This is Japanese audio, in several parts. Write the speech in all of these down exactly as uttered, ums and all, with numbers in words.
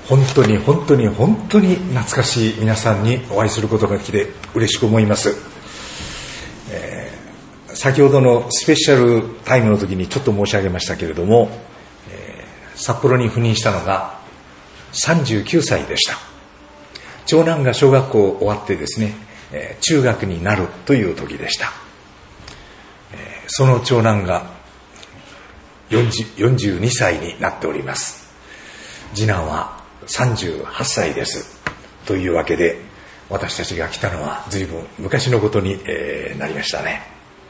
本当に本当に本当に懐かしい皆さんにお会いすることができて嬉しく思います。えー、先ほどのスペシャルタイムの時にちょっと申し上げましたけれども、えー、札幌に赴任したのがさんじゅうきゅうさいでした。長男が小学校終わってですね、えー、中学になるという時でした。えー、その長男がよんじゅう、よんじゅうにさいになっております。次男はさんじゅうはっさいです。というわけで、私たちが来たのは随分昔のことに、えー、なりましたね。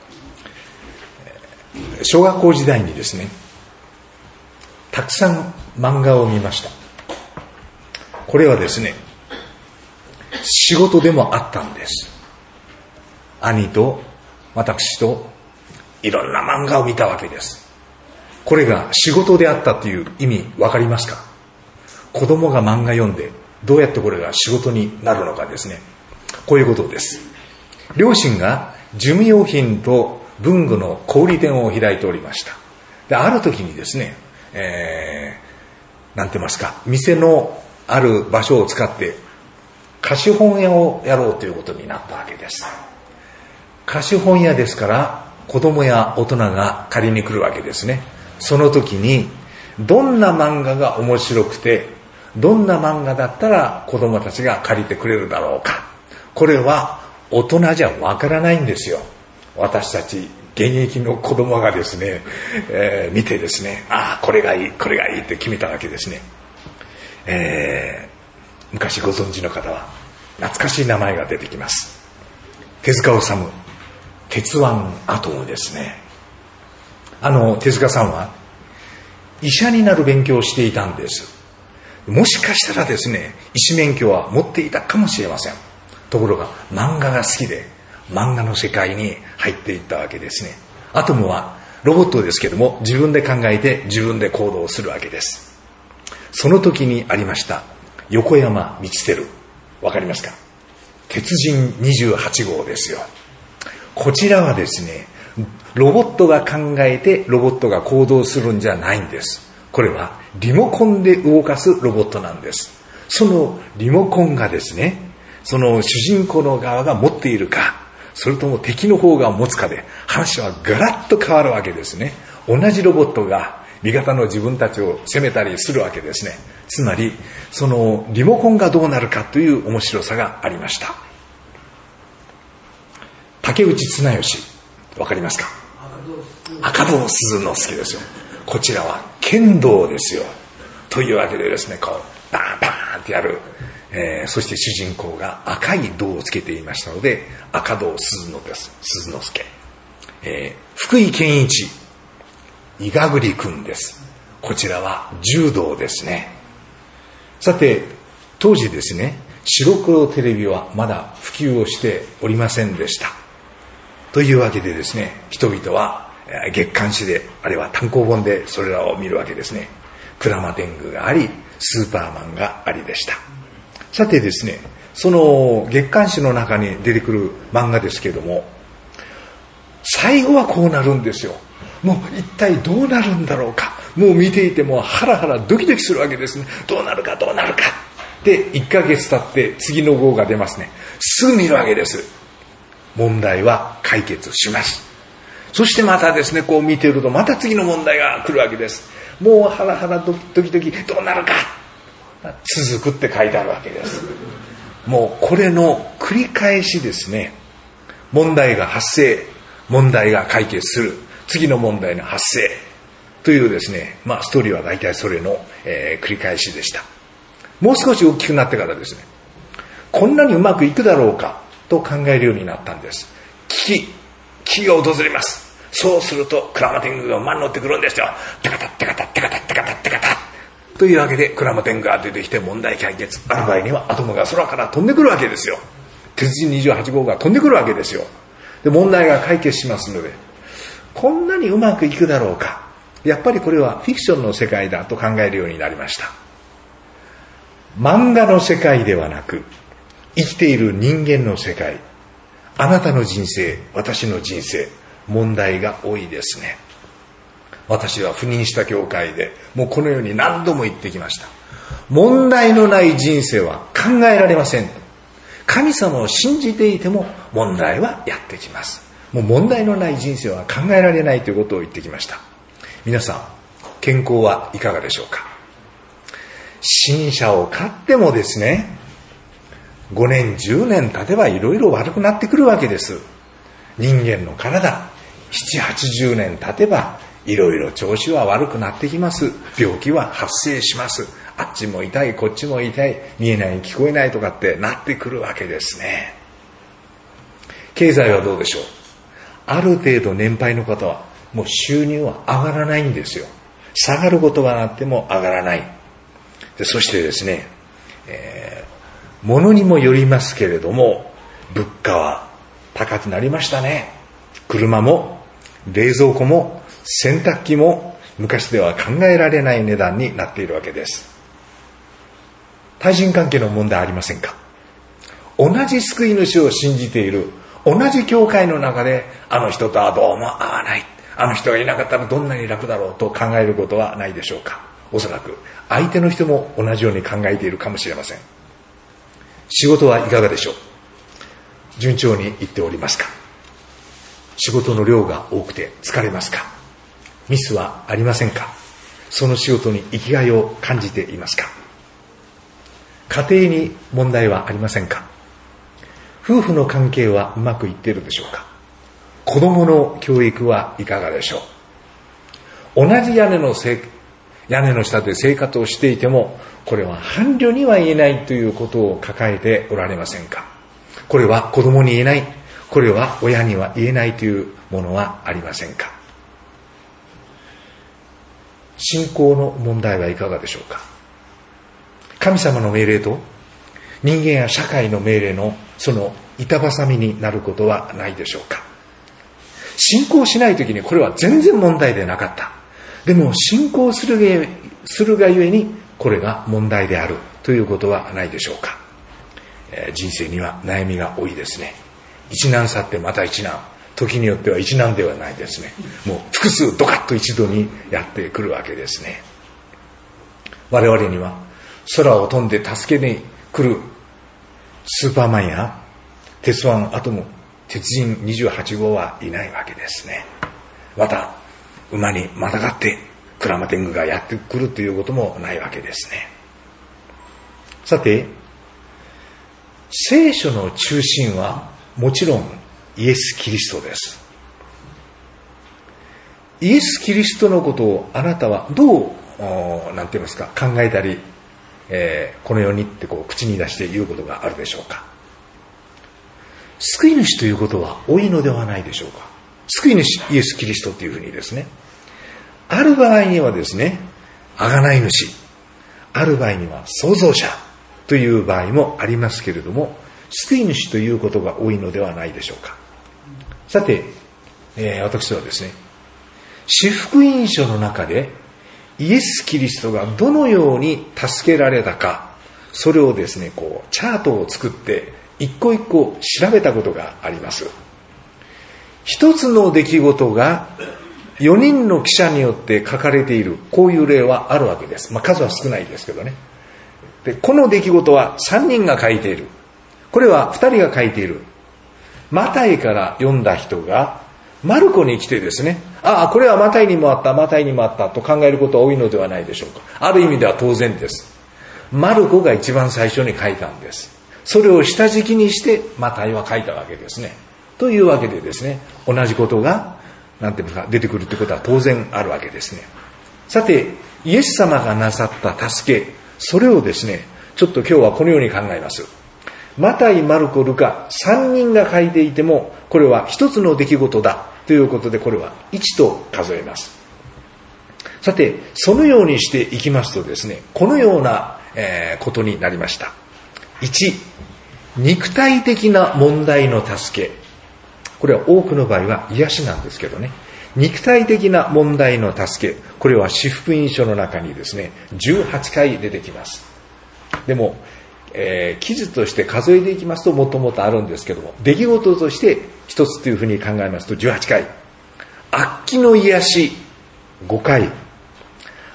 小学校時代にですね、たくさん漫画を見ました。これはですね、仕事でもあったんです。兄と私といろんな漫画を見たわけです。これが仕事であったという意味わかりますか？子供が漫画読んでどうやってこれが仕事になるのかですね。こういうことです。両親が事務用品と文具の小売店を開いておりました。で、ある時にですね、えー、なんて言いますか、店のある場所を使って貸本屋をやろうということになったわけです。貸本屋ですから子供や大人が借りに来るわけですね。その時にどんな漫画が面白くて、どんな漫画だったら子供たちが借りてくれるだろうか。これは大人じゃわからないんですよ。私たち現役の子供がですね、えー、見てですね、ああこれがいいこれがいいって決めたわけですね。えー昔ご存知の方は懐かしい名前が出てきます。手塚治虫、鉄腕アトムですね。あの手塚さんは医者になる勉強をしていたんです。もしかしたらですね、医師免許は持っていたかもしれません。ところが漫画が好きで漫画の世界に入っていったわけですね。アトムはロボットですけども、自分で考えて自分で行動するわけです。その時にありました横山光輝、わかりますか？鉄人にじゅうはちごうですよ。こちらはですね、ロボットが考えてロボットが行動するんじゃないんです。これはリモコンで動かすロボットなんです。そのリモコンがですね、その主人公の側が持っているか、それとも敵の方が持つかで話はガラッと変わるわけですね。同じロボットが味方の自分たちを攻めたりするわけですね。つまりそのリモコンがどうなるかという面白さがありました。竹内綱吉、わかりますか？赤胴鈴之助ですよ。こちらは剣道ですよ。というわけでですね、こうバーンバーンってやる、えー、そして主人公が赤い胴をつけていましたので赤胴鈴之です鈴之助、えー、福井健一、伊賀栗くんです。こちらは柔道ですね。さて当時ですね、白黒テレビはまだ普及をしておりませんでした。というわけでですね、人々は月刊誌で、あるいは単行本でそれらを見るわけですね。鞍馬天狗があり、スーパーマンがありでした。さてですね、その月刊誌の中に出てくる漫画ですけれども、最後はこうなるんですよ。もう一体どうなるんだろうか。もう見ていてもハラハラドキドキするわけですね。どうなるかどうなるか。で、いっかげつ経って次の号が出ますね。すぐ見るわけです。問題は解決します。そしてまたですね、こう見ているとまた次の問題が来るわけです。もうハラハラドキドキどうなるか。続くって書いてあるわけです。もうこれの繰り返しですね。問題が発生、問題が解決する、次の問題の発生というですね、まあストーリーは大体それの、えー、繰り返しでした。もう少し大きくなってからですね、こんなにうまくいくだろうかと考えるようになったんです。危機、危機が訪れます。そうすると鞍馬天狗が馬に乗ってくるんですよ。テカタテカタテカタテカタテカタというわけで鞍馬天狗が出てきて問題解決。ある場合にはアトムが空から飛んでくるわけですよ。鉄人にじゅうはちごうが飛んでくるわけですよ。で、問題が解決しますので、こんなにうまくいくだろうか。やっぱりこれはフィクションの世界だと考えるようになりました。漫画の世界ではなく、生きている人間の世界、あなたの人生、私の人生、問題が多いですね。私は赴任した教会でもうこのように何度も言ってきました。 問題のない人生は考えられません。神様を信じていても問題はやってきます。もう問題のない人生は考えられないということを言ってきました。皆さん、健康はいかがでしょうか。新車を買ってもですね、ごねんじゅうねん経てばいろいろ悪くなってくるわけです。人間の体、ななじゅうはちじゅうねん経てばいろいろ調子は悪くなってきます。病気は発生します。あっちも痛い、こっちも痛い、見えない、聞こえないとかってなってくるわけですね。経済はどうでしょう。ある程度年配の方はもう収入は上がらないんですよ。下がることがあっても上がらない。でそしてですね、えー、物にもよりますけれども、物価は高くなりましたね。車も冷蔵庫も洗濯機も昔では考えられない値段になっているわけです。対人関係の問題ありませんか。同じ救い主を信じている同じ教会の中で、あの人とはどうも合わない、あの人がいなかったらどんなに楽だろうと考えることはないでしょうか。おそらく相手の人も同じように考えているかもしれません。仕事はいかがでしょう。順調にいっておりますか。仕事の量が多くて疲れますか。ミスはありませんか。その仕事に生きがいを感じていますか。家庭に問題はありませんか。夫婦の関係はうまくいっているでしょうか。子供の教育はいかがでしょう。同じ屋根のせ屋根の下で生活をしていても、これは伴侶には言えないということを抱えておられませんか。これは子供に言えない、これは親には言えないというものはありませんか。信仰の問題はいかがでしょうか。神様の命令と人間や社会の命令のその板挟みになることはないでしょうか。信仰しないときにこれは全然問題でなかった。でも信仰するが、するがゆえにこれが問題であるということはないでしょうか。えー、人生には悩みが多いですね。一難去ってまた一難、時によっては一難ではないですね。もう複数ドカッと一度にやってくるわけですね。我々には空を飛んで助けに来るスーパーマンや鉄腕アトム鉄人にじゅうはち号はいないわけですね。また馬にまたがってクラマテングがやってくるということもないわけですね。さて、聖書の中心はもちろんイエス・キリストです。イエス・キリストのことをあなたはどうなんて言いますか考えたり、えー、このようにってこう口に出して言うことがあるでしょうか。救い主ということは多いのではないでしょうか。救い主イエス・キリストというふうにですね、ある場合にはですね、贖い主、ある場合には創造者という場合もありますけれども、救い主ということが多いのではないでしょうか。さて、えー、私はですね、四福音書の中でイエス・キリストがどのように助けられたか、それをですね、こうチャートを作って一個一個調べたことがあります。一つの出来事がよにんの記者によって書かれている、こういう例はあるわけです。まあ数は少ないですけどね。で、この出来事はさんにんが書いている。これはふたりが書いている。マタイから読んだ人がマルコに来てですね、ああ、これはマタイにもあった、マタイにもあったと考えることは多いのではないでしょうか。ある意味では当然です。マルコが一番最初に書いたんです。それを下敷きにしてマタイは書いたわけですね。というわけでですね、同じことがなんていうか出てくるということは当然あるわけですね。さて、イエス様がなさった助け、それをですね、ちょっと今日はこのように考えます。マタイ、マルコ、ルカさんにんが書いていても、これは一つの出来事だということで、これはいちと数えます。さて、そのようにしていきますとですね、このような、えー、ことになりました。いち、肉体的な問題の助け。これは多くの場合は癒しなんですけどね。肉体的な問題の助け。これは四福音書の中にですね、じゅうはちかい出てきます。でも、えー、記述として数えていきますともっともっとあるんですけども、出来事として一つというふうに考えますとじゅうはちかい。悪鬼の癒しごかい。悪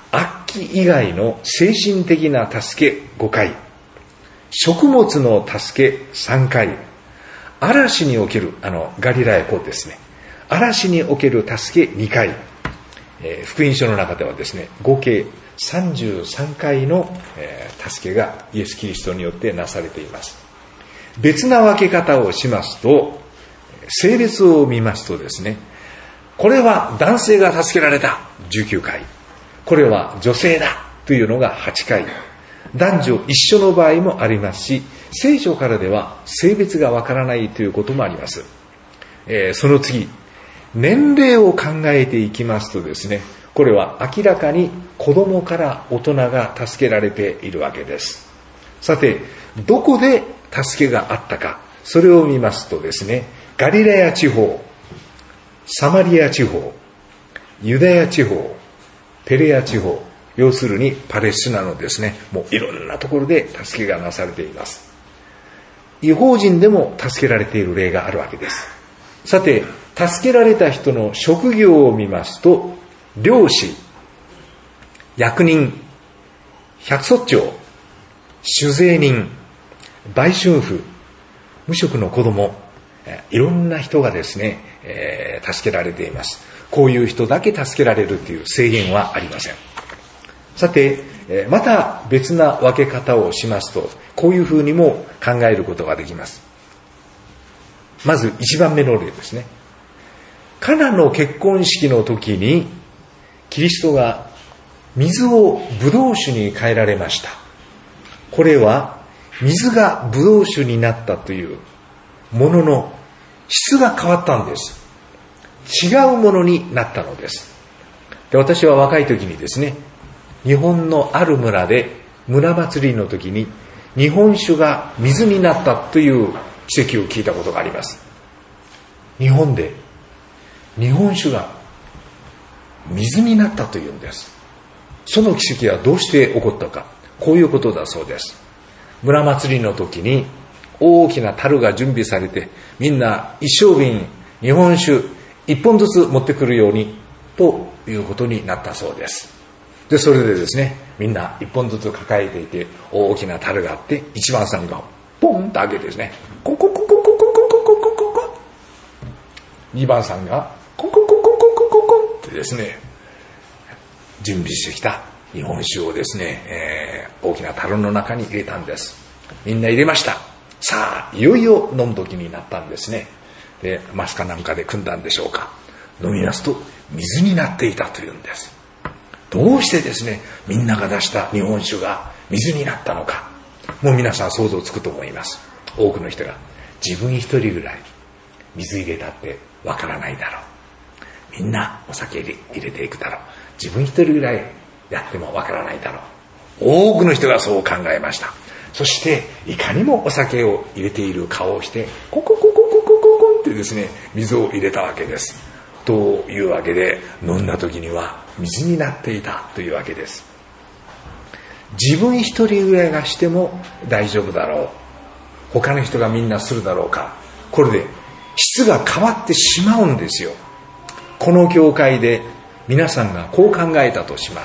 器以外の精神的な助けごかい、食物の助けさんかい、嵐における、あの、ガリラヤ湖ですね。嵐における助けにかい、えー、福音書の中ではですね、合計さんじゅうさんかいの、えー、助けがイエス・キリストによってなされています。別な分け方をしますと、性別を見ますとですね、これは男性が助けられたじゅうきゅうかい、これは女性だというのがはちかい、男女一緒の場合もありますし、聖書からでは性別がわからないということもあります。えー、その次、年齢を考えていきますとですね、これは明らかに子供から大人が助けられているわけです。さて、どこで助けがあったか、それを見ますとですね、ガリラヤ地方、サマリア地方、ユダヤ地方、ペレア地方、要するにパレスチナのですね、もういろんなところで助けがなされています。異邦人でも助けられている例があるわけです。さて、助けられた人の職業を見ますと、漁師、役人、百卒長、酒税人、売春婦、無職の子供、いろんな人がですね、えー、助けられています。こういう人だけ助けられるという制限はありません。さて、また別な分け方をしますと、こういうふうにも考えることができます。まず一番目の例ですね。カナの結婚式の時に、キリストが水をブドウ酒に変えられました。これは水がブドウ酒になったというものの質が変わったんです。違うものになったのです。で、私は若い時にですね、日本のある村で村祭りの時に日本酒が水になったという奇跡を聞いたことがあります。日本で日本酒が水になったというんです。その奇跡はどうして起こったか、こういうことだそうです。村祭りの時に大きな樽が準備されて、みんな一升瓶日本酒一本ずつ持ってくるようにということになったそうです。で、それでですね、みんな一本ずつ抱えていて、大きな樽があって、一番さんがポンと開けてですね、ココココココココココココ、二番さんがココココココココってですね、準備してきた日本酒をですね、えー、大きな樽の中に入れたんです。みんな入れました。さあ、いよいよ飲む時になったんですね。で、マスカなんかで汲んだんでしょうか。飲み出すと水になっていたというんです。どうしてですね、みんなが出した日本酒が水になったのか。もう皆さん想像つくと思います。多くの人が自分一人ぐらい水入れたってわからないだろう。みんなお酒入れていくだろう。自分一人ぐらいやってもわからないだろう。多くの人がそう考えました。そしていかにもお酒を入れている顔をしてココココココココってですね、水を入れたわけです。というわけで、飲んだ時には水になっていたというわけです。自分一人ぐらいがしても大丈夫だろう、他の人がみんなするだろうか、これで質が変わってしまうんですよ。この教会で皆さんがこう考えたとします。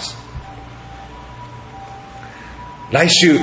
来週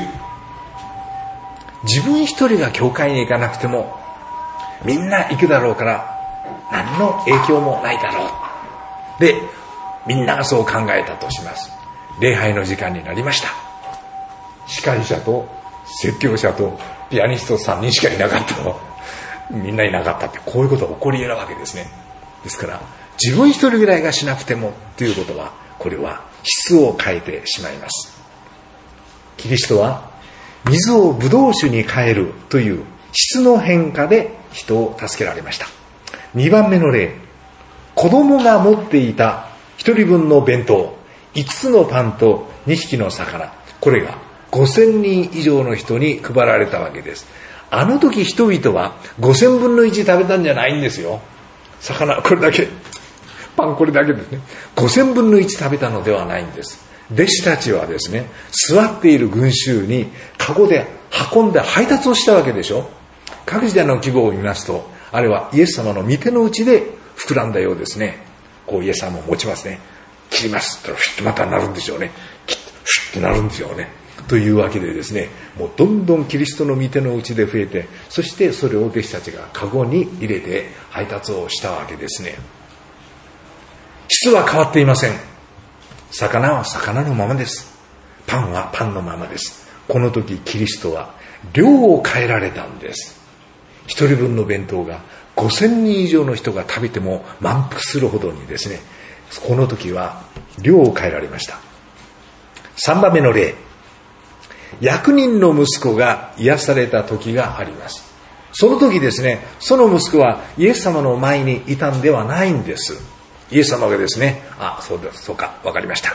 自分一人が教会に行かなくてもみんな行くだろうから何の影響もないだろう。で、みんながそう考えたとします。礼拝の時間になりました。司会者と説教者とピアニストさんにんしかいなかったの。みんないなかったって、こういうことが起こり得るわけですね。ですから自分一人ぐらいがしなくてもということは、これは質を変えてしまいます。キリストは水をブドウ酒に変えるという質の変化で人を助けられました。にばんめの例、子供が持っていた一人分の弁当、いつつのパンとにひきの魚、これがごせんにん以上の人に配られたわけです。あの時人々はごせんぶんのいち食べたんじゃないんですよ。魚これだけ、パンこれだけですね。ごせんぶんのいち食べたのではないんです。弟子たちはですね、座っている群衆にカゴで運んで配達をしたわけでしょ。各時代の規模を見ますと、あれはイエス様の御手の内で膨らんだようですね。こうイエス様も持ちますね。切りますとフィッとまたなるんでしょうね。切っシュッてなるんですよね。というわけでですね、もうどんどんキリストの御手の内で増えて、そしてそれを弟子たちがカゴに入れて配達をしたわけですね。質は変わっていません。魚は魚のままです。パンはパンのままです。この時キリストは量を変えられたんです。一人分の弁当がごせんにん以上の人が食べても満腹するほどにですね、この時は量を変えられました。さんばんめの例、役人の息子が癒された時があります。その時ですね、その息子はイエス様の前にいたんではないんです。イエス様がですね、あ、そうです、そうか、わかりました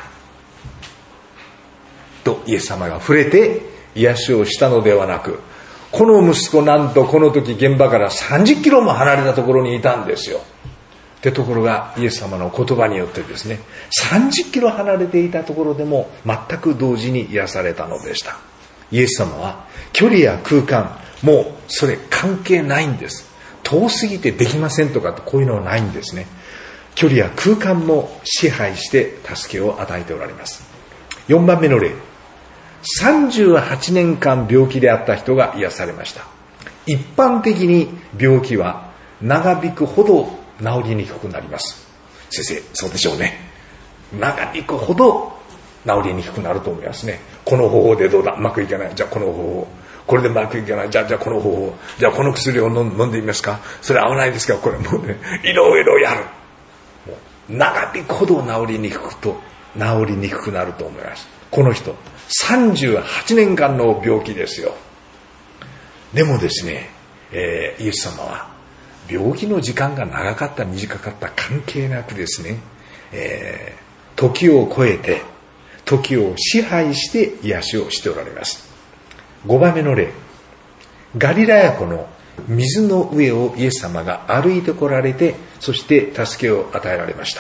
とイエス様が触れて癒しをしたのではなく、この息子なんとこの時現場からさんじゅっキロも離れたところにいたんですよ。ってところがイエス様の言葉によってですね、さんじゅっキロ離れていたところでも全く同時に癒されたのでした。イエス様は距離や空間、もうそれ関係ないんです。遠すぎてできませんとかこういうのはないんですね。距離や空間も支配して助けを与えておられます。よんばんめの例、さんじゅうはちねんかん病気であった人が癒されました。一般的に病気は長引くほど治りにくくなります。先生、そうでしょうね。長引くほど治りにくくなると思いますね。この方法でどうだ、うまくいかない、じゃあこの方法、これでうまくいかない、じゃあじゃあこの方法、じゃあこの薬を飲んでみますか、それ合わないですか、これもうね、いろいろやる。もう長引くほど治りにくくと治りにくくなると思います。この人さんじゅうはちねんかんの病気ですよ。でもですね、えー、イエス様は病気の時間が長かった短かった関係なくですね、えー、時を超えて時を支配して癒しをしておられます。ごばんめの例、ガリラヤ湖の水の上をイエス様が歩いてこられて、そして助けを与えられました。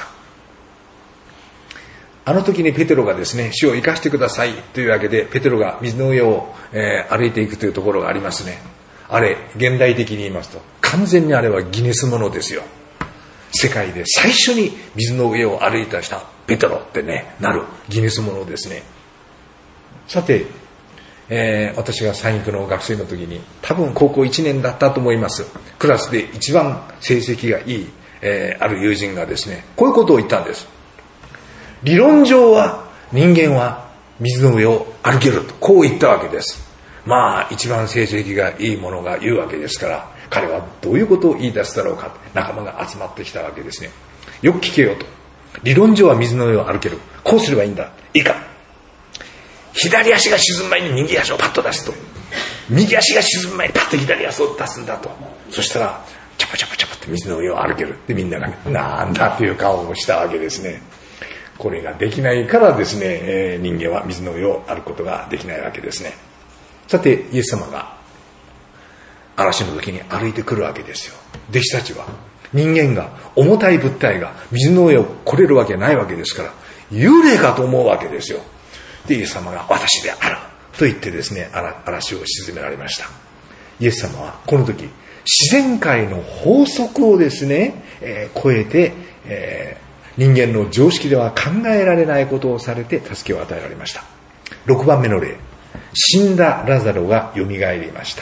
あの時にペテロがですね、主を生かしてくださいというわけでペテロが水の上を、えー、歩いていくというところがありますね。あれ現代的に言いますと完全にあれはギネスものですよ。世界で最初に水の上を歩いた人ペテロってね、なるギネスものですね。さて、えー、私が三育の学生の時に多分高校いちねんだったと思います。クラスで一番成績がいい、えー、ある友人がですね、こういうことを言ったんです。理論上は人間は水の上を歩けると、こう言ったわけです。まあ一番成績がいいものが言うわけですから、彼はどういうことを言い出すだろうか、仲間が集まってきたわけですね。よく聞けよと。理論上は水の上を歩ける、こうすればいいんだ。いいか、左足が沈む前に右足をパッと出すと、右足が沈む前にパッと左足を出すんだと。そしたらチャパチャパチャパって水の上を歩ける。でみんながなんだという顔をしたわけですね。これができないからですね、えー、人間は水の上を歩くことができないわけですね。さてイエス様が嵐の時に歩いてくるわけですよ。弟子たちは人間が重たい物体が水の上を来れるわけないわけですから、幽霊かと思うわけですよ。でイエス様が私であると言ってですね、嵐を鎮められました。イエス様はこの時自然界の法則をですね、えー、超えて、えー人間の常識では考えられないことをされて助けを与えられました。ろくばんめの例、死んだラザロがよみがえりました。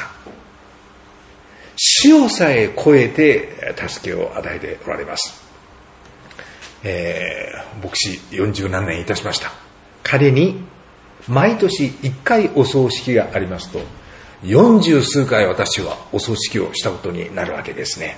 死をさえ超えて助けを与えておられます。えー、牧師よんじゅうなんねんいたしました。彼に毎年いっかいお葬式がありますと、よんじゅうすうかい私はお葬式をしたことになるわけですね。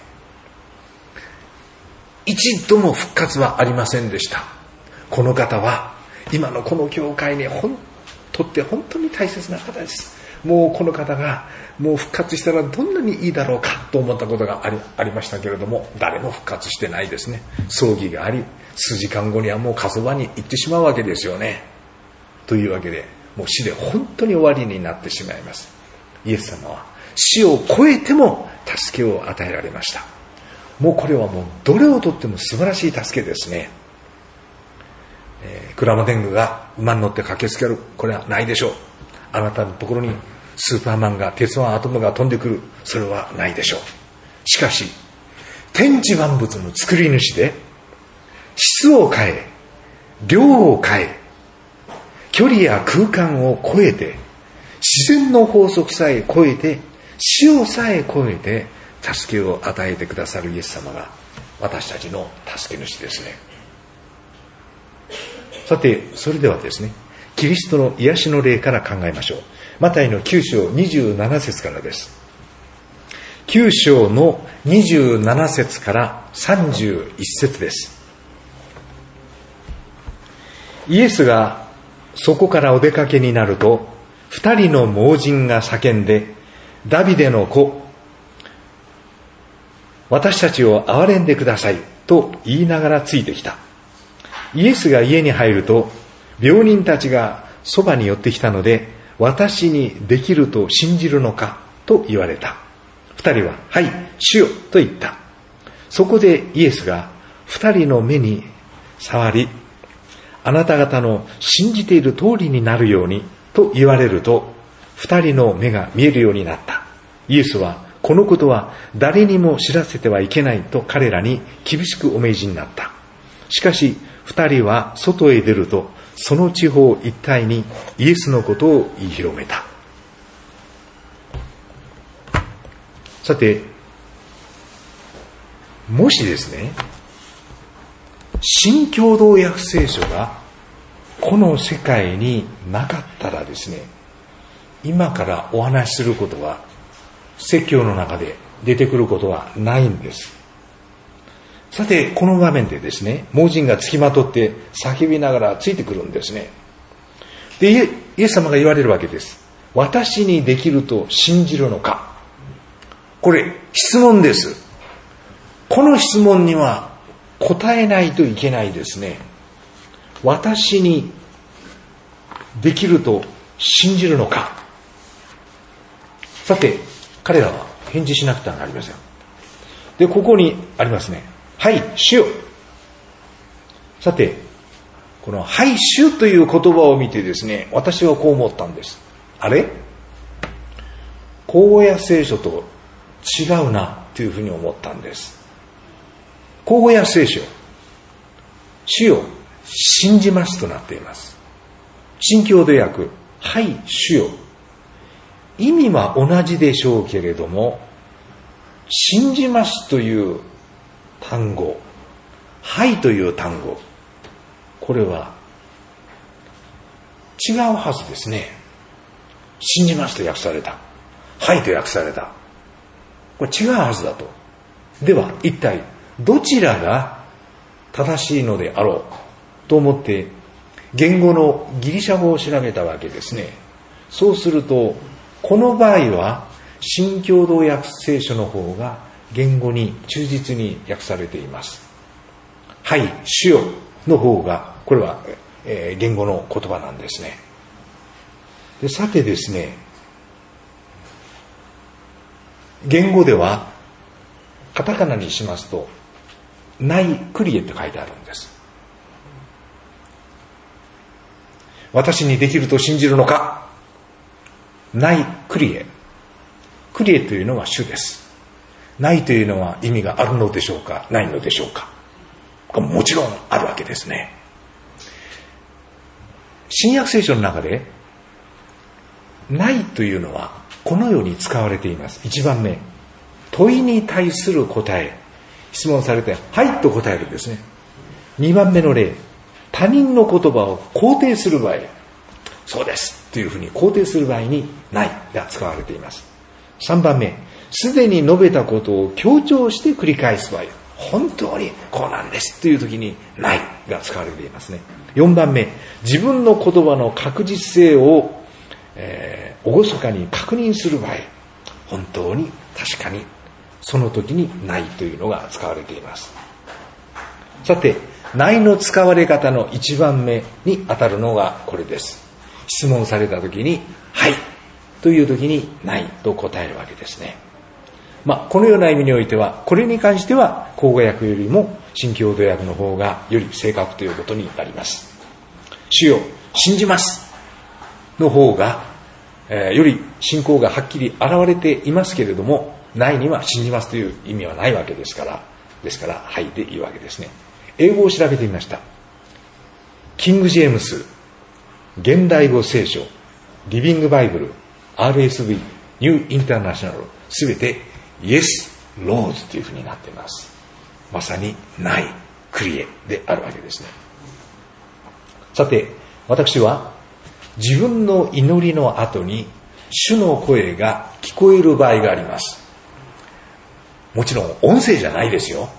一度も復活はありませんでした。この方は今のこの教会にほんとって本当に大切な方です。もうこの方がもう復活したらどんなにいいだろうかと思ったことがあり、ありましたけれども、誰も復活してないですね。葬儀があり数時間後にはもう火葬場に行ってしまうわけですよね。というわけでもう死で本当に終わりになってしまいます。イエス様は死を超えても助けを与えられました。もうこれはもうどれをとっても素晴らしい助けですね。えー、鞍馬天狗が馬に乗って駆けつける、これはないでしょう。あなたのところにスーパーマンが鉄腕アトムが飛んでくる、それはないでしょう。しかし天地万物の作り主で質を変え量を変え距離や空間を超えて、自然の法則さえ超えて、死をさえ超えて助けを与えてくださるイエス様が私たちの助け主ですね。さて、それではですね、キリストの癒しの霊から考えましょう。マタイのきゅう章にじゅうなな節からです。きゅう章のにじゅうなな節からさんじゅういち節です。イエスがそこからお出かけになると、二人の盲人が叫んで、ダビデの子、私たちを憐れんでくださいと言いながらついてきた。イエスが家に入ると、病人たちがそばに寄ってきたので、私にできると信じるのかと言われた。二人は、はい、主よと言った。そこでイエスが二人の目に触り、あなた方の信じている通りになるようにと言われると、二人の目が見えるようになった。イエスは、このことは誰にも知らせてはいけないと彼らに厳しくお命じになった。しかし、二人は外へ出ると、その地方一帯にイエスのことを言い広めた。さて、もしですね、新共同訳聖書がこの世界になかったらですね、今からお話しすることは説教の中で出てくることはないんです。さて、この場面でですね、盲人がつきまとって叫びながらついてくるんですね。で、イエス様が言われるわけです。私にできると信じるのか。これ、質問です。この質問には答えないといけないですね。私にできると信じるのか。さて、彼らは返事しなくてはなりません。で、ここにありますね。はい、主よ。さて、このはい、主という言葉を見てですね、私はこう思ったんです。あれ？口語訳聖書と違うなというふうに思ったんです。口語訳聖書、主よ、信じますとなっています。新共同訳、はい、主よ。意味は同じでしょうけれども、信じますという単語、はいという単語、これは違うはずですね。信じますと訳された。はいと訳された。これ違うはずだと。では一体どちらが正しいのであろうと思って言語のギリシャ語を調べたわけですね。そうするとこの場合は新共同訳聖書の方が言語に忠実に訳されています。はい、主よの方がこれは、えー、言語の言葉なんですね。で、さてですね、言語ではカタカナにしますとナイクリエって書いてあるんです。私にできると信じるのか。ナイクリエ。クリエというのは主です。ないというのは意味があるのでしょうか、ないのでしょうか。もちろんあるわけですね。新約聖書の中でないというのはこのように使われています。いちばんめ、問いに対する答え。質問されてはいと答えるんですね。にばんめの例、他人の言葉を肯定する場合、そうですというふうに肯定する場合にないが使われています。さんばんめ、すでに述べたことを強調して繰り返す場合、本当にこうなんですという時にないが使われていますね。よんばんめ、自分の言葉の確実性を、えー、厳かに確認する場合、本当に確かにその時にないというのが使われています。さて、ないの使われ方のいちばんめに当たるのがこれです。質問された時にはいという時にないと答えるわけですね。まあ、このような意味においては、これに関しては口語訳よりも新共同訳の方がより正確ということになります。主よ、信じますの方が、えー、より信仰がはっきり現れていますけれども、ないには信じますという意味はないわけですから、ですからはいでいいわけですね。英語を調べてみました。キング・ジェームス現代語聖書、リビングバイブル、アールエスブイ、ニューインターナショナル、すべてイエス・ローズというふうになっています。まさにない、クリエであるわけですね。さて、私は自分の祈りの後に主の声が聞こえる場合があります。もちろん音声じゃないですよ。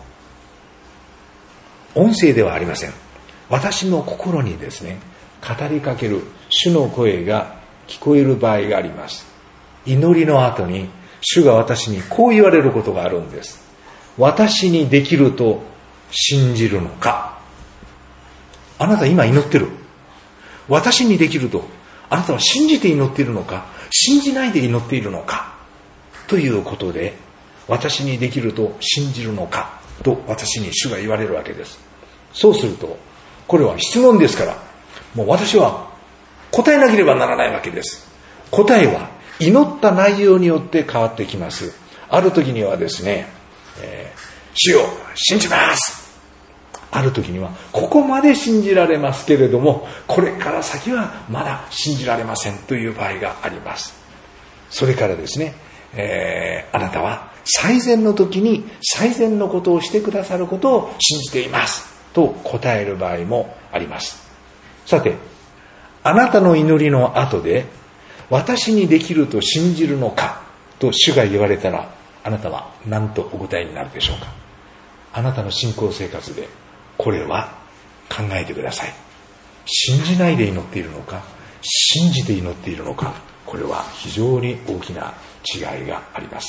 音声ではありません。私の心にですね、語りかける主の声が聞こえる場合があります。祈りの後に主が私にこう言われることがあるんです。私にできると信じるのか。あなた今祈ってる。私にできると、あなたは信じて祈っているのか、信じないで祈っているのか、ということで、私にできると信じるのか、と私に主が言われるわけです。そうすると、これは質問ですから、もう私は答えなければならないわけです。答えは祈った内容によって変わってきます。ある時にはですね、えー、主よ、信じます。ある時にはここまで信じられますけれども、これから先はまだ信じられませんという場合があります。それからですね、えー、あなたは最善の時に最善のことをしてくださることを信じていますと答える場合もあります。さて、あなたの祈りの後で私にできると信じるのかと主が言われたら、あなたは何とお答えになるでしょうか。あなたの信仰生活でこれは考えてください。信じないで祈っているのか、信じて祈っているのか、これは非常に大きな違いがあります。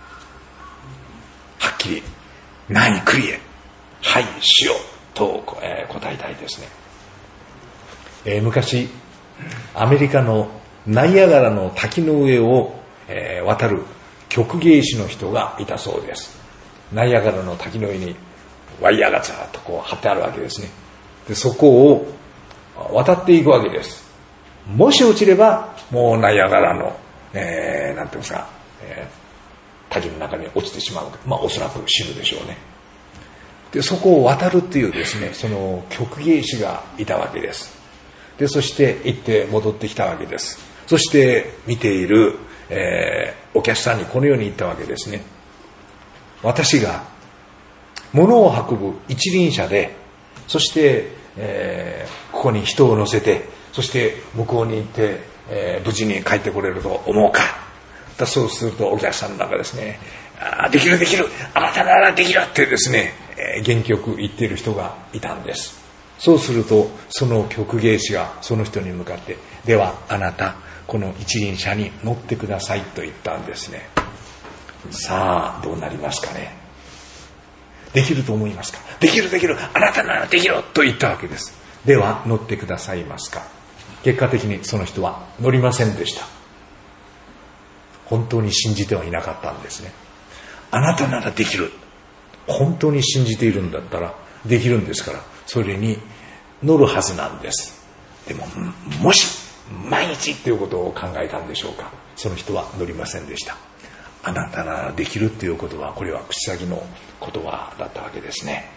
はっきり何クリエ、はい主よと、えー、答えたいですね。えー、昔アメリカのナイアガラの滝の上を、えー、渡る曲芸師の人がいたそうです。ナイアガラの滝の上にワイヤーがずっとこう張ってあるわけですね。で、そこを渡っていくわけです。もし落ちればもうナイアガラの、えー、なんていうんですか、えー、滝の中に落ちてしまう。まあおそらく死ぬでしょうね。で、そこを渡るっていうですね、その曲芸師がいたわけです。で、そして行って戻ってきたわけです。そして見ている、えー、お客さんにこのように言ったわけですね。私が物を運ぶ一輪車で、そして、えー、ここに人を乗せて、そして向こうに行って、えー、無事に帰ってこれると思うか。だそうするとお客さんの中ですね、あ、できるできる、あなたならできるってですね、えー、元気よく言っている人がいたんです。そうするとその曲芸師がその人に向かって、ではあなたこの一輪車に乗ってくださいと言ったんですね。さあどうなりますかね。できると思いますか。できるできる、あなたならできると言ったわけです。では乗ってくださいますか。結果的にその人は乗りませんでした。本当に信じてはいなかったんですね。あなたならできる、本当に信じているんだったらできるんですから、それに乗るはずなんです。でももし毎日ということを考えたんでしょうか。その人は乗りませんでした。あなたならできるということは、これは口先の言葉だったわけですね。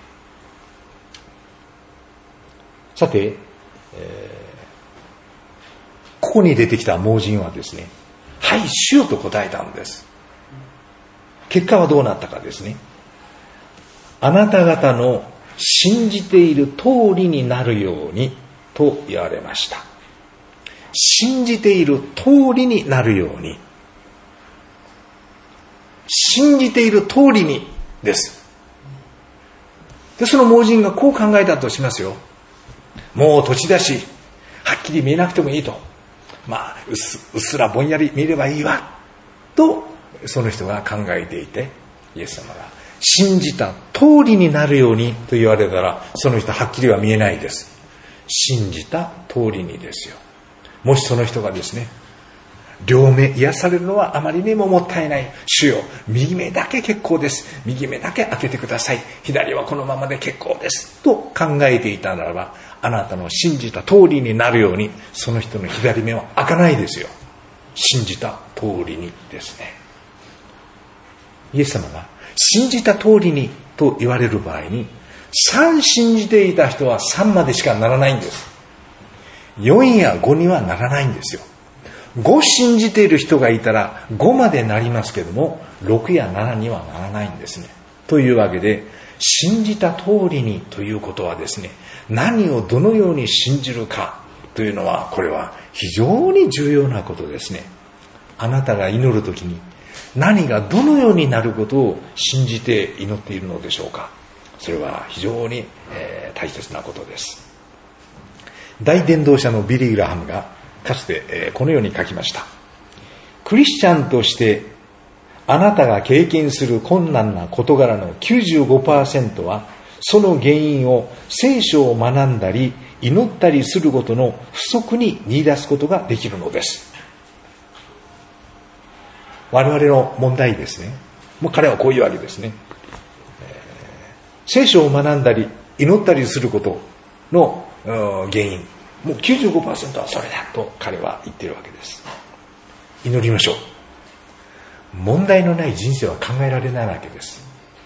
さて、えー、ここに出てきた盲人はですね、はい主よと答えたんです。結果はどうなったかですね。あなた方の信じている通りになるようにと言われました。信じている通りになるように、信じている通りにです。で、その盲人がこう考えたとしますよ。もう土地だし、はっきり見えなくてもいいと。まあ、うっす、うっすらぼんやり見ればいいわ。と、その人が考えていて、イエス様が信じた通りになるようにと言われたら、その人はっきりは見えないです。信じた通りにですよ。もしその人がですね、両目癒されるのはあまりにももったいない。主よ、右目だけ結構です。右目だけ開けてください。左はこのままで結構です。と考えていたならば、あなたの信じた通りになるように、その人の左目は開かないですよ。信じた通りにですね。イエス様が信じた通りにと言われる場合に、さん信じていた人はさんまでしかならないんです。 よんやごにはならないんですよ。ご信じている人がいたらごまでなりますけども、ろくやななにはならないんですね。というわけで、信じた通りにということはですね、何をどのように信じるかというのは、これは非常に重要なことですね。あなたが祈るときに何がどのようになることを信じて祈っているのでしょうか。それは非常に、えー、大切なことです。大伝道者のビリー・グラハムがかつて、えー、このように書きました。クリスチャンとしてあなたが経験する困難な事柄の きゅうじゅうごパーセント は、その原因を聖書を学んだり祈ったりすることの不足に見出すことができるのです。我々の問題ですね。もう彼はこういうわけですね。えー、聖書を学んだり祈ったりすることの原因、もう きゅうじゅうごパーセント はそれだと彼は言っているわけです。祈りましょう。問題のない人生は考えられないわけです。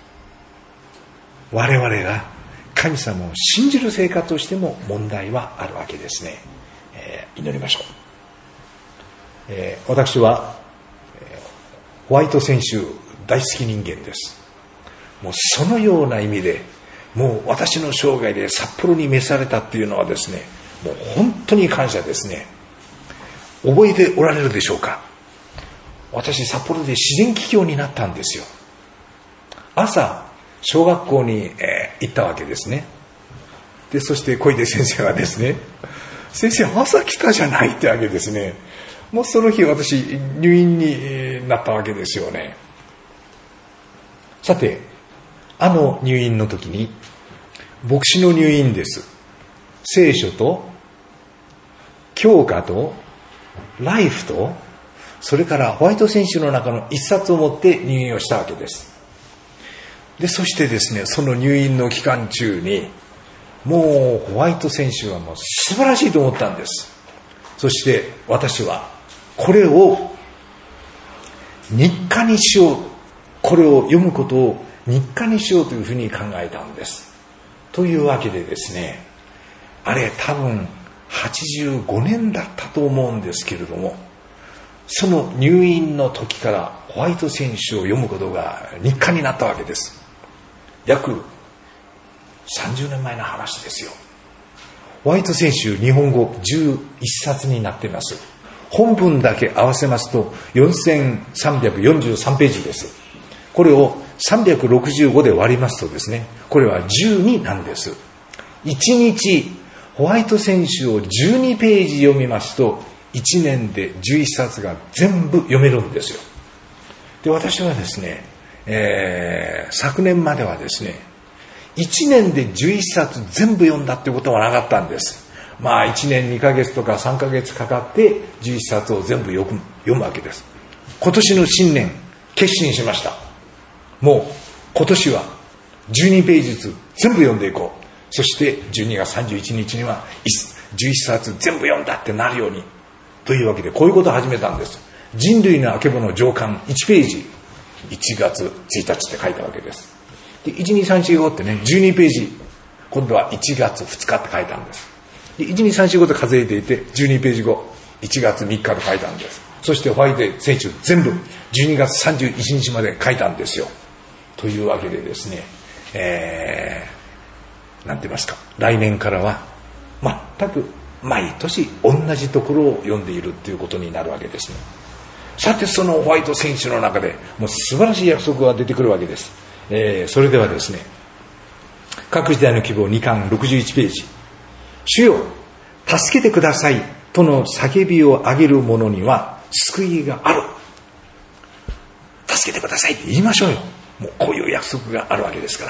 我々が神様を信じる生活をしても問題はあるわけですね。えー、祈りましょう。えー、私はホワイト選手大好き人間です。もうそのような意味で、もう私の生涯で札幌に召されたっていうのはですね、もう本当に感謝ですね。覚えておられるでしょうか。私札幌で自然起業になったんですよ。朝小学校に、えー、行ったわけですね。でそして小出先生はですね、先生朝来たじゃないってわけですね。もうその日私入院になったわけですよね。さて、あの入院の時に、牧師の入院です。聖書と教科とライフと、それからホワイト選手の中の一冊を持って入院をしたわけです。でそしてですね、その入院の期間中にもうホワイト選手はもう素晴らしいと思ったんです。そして私はこれを日課にしよう、これを読むことを日課にしようというふうに考えたんです。というわけでですね、あれ多分はちじゅうごねんだったと思うんですけれども、その入院の時からホワイト選手を読むことが日課になったわけです。約さんじゅうねんまえの話ですよ。ホワイト選手日本語じゅういっさつになっています。本文だけ合わせますとよんせんさんびゃくよんじゅうさんページです。これをさんびゃくろくじゅうごで割りますとですね、これはじゅうになんです。いちにちホワイト選手をじゅうにページ読みますと、いちねんでじゅういっさつが全部読めるんですよ。で私はですね、えー、昨年まではですね、いちねんでじゅういっさつ全部読んだっていうことはなかったんです。まあいちねんにかげつとかさんかげつかかってじゅういっさつを全部読む、読むわけです。今年の新年決心しました。もう今年はじゅうにページずつ全部読んでいこう。そしてじゅうにがつさんじゅういちにちにはじゅういっさつ全部読んだってなるようにというわけで、こういうことを始めたんです。人類のあけぼの上巻いちページ、いちがつついたちって書いたわけです。でいちにさんしごってね、じゅうにページ、今度はいちがつふつかって書いたんです。でいちにさんしごと数えていてじゅうにページご、いちがつみっかと書いたんです。そしてホワイト選手全部じゅうにがつさんじゅういちにちまで書いたんですよ。というわけでですね、えー、なんて言いますか、来年からは全く毎年同じところを読んでいるということになるわけですね。さてそのホワイト選手の中でもう素晴らしい約束が出てくるわけです。えー、それではですね、各時代の希望にかんろくじゅういちページ、主よ助けてくださいとの叫びを上げる者には救いがある。助けてくださいって言いましょうよ。もうこういう約束があるわけですから。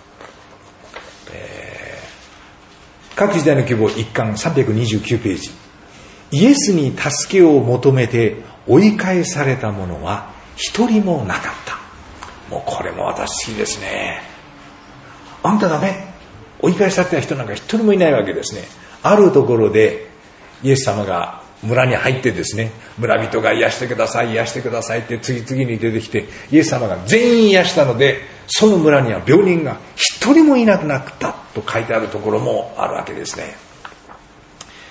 えー、各時代の希望いっかんさんびゃくにじゅうきゅうページ、イエスに助けを求めて追い返された者は一人もなかった。もうこれも私好きですね。あんたダメ、追い返された人なんか一人もいないわけですね。あるところでイエス様が村に入ってですね、村人が癒してください癒してくださいって次々に出てきて、イエス様が全員癒したので、その村には病人が一人もいなくなったと書いてあるところもあるわけですね。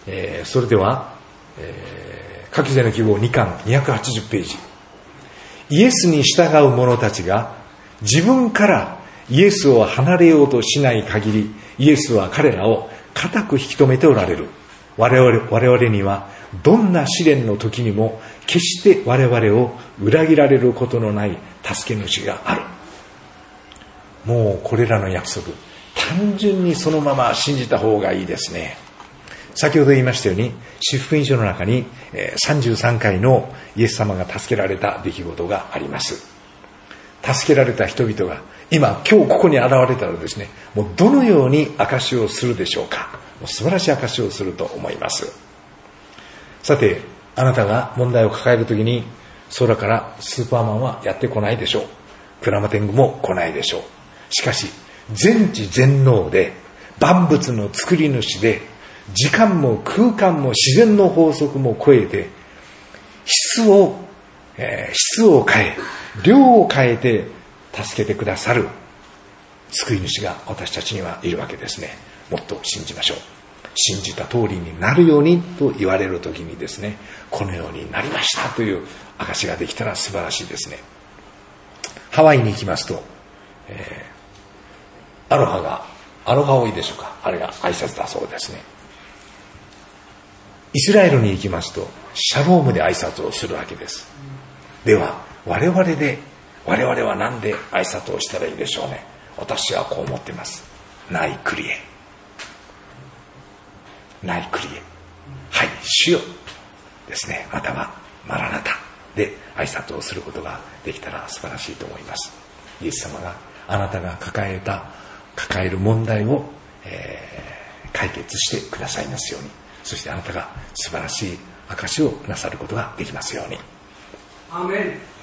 えー、それでは、えー、書き初めの希望にかんにひゃくはちじゅうページ。イエスに従う者たちが自分からイエスを離れようとしない限り、イエスは彼らを固く引き止めておられる。我々、我々にはどんな試練の時にも決して我々を裏切られることのない助け主がある。もうこれらの約束、単純にそのまま信じた方がいいですね。先ほど言いましたように、四福音書の中にさんじゅうさんかいのイエス様が助けられた出来事があります。助けられた人々が今今日ここに現れたらですね、もうどのように証しをするでしょうか。もう素晴らしい証しをすると思います。さて、あなたが問題を抱えるときに空からスーパーマンはやってこないでしょう。クラマテングも来ないでしょう。しかし全知全能で万物の作り主で、時間も空間も自然の法則も超えて、質を、えー、質を変え、量を変えて助けてくださる救い主が私たちにはいるわけですね。もっと信じましょう。信じた通りになるようにと言われるときにですね、このようになりましたという証ができたら素晴らしいですね。ハワイに行きますと、えー、アロハがアロハ多いでしょうか。あれが挨拶だそうですね。イスラエルに行きますとシャロームで挨拶をするわけです。では我々で我々は何で挨拶をしたらいいでしょうね。私はこう思っています。ナイクリエ、ナイクリエ、はい主よですね、またはマラナタで挨拶をすることができたら素晴らしいと思います。イエス様があなたが抱えた抱える問題を、えー、解決してくださいますように。そしてあなたが素晴らしい証しをなさることができますように。 アーメン。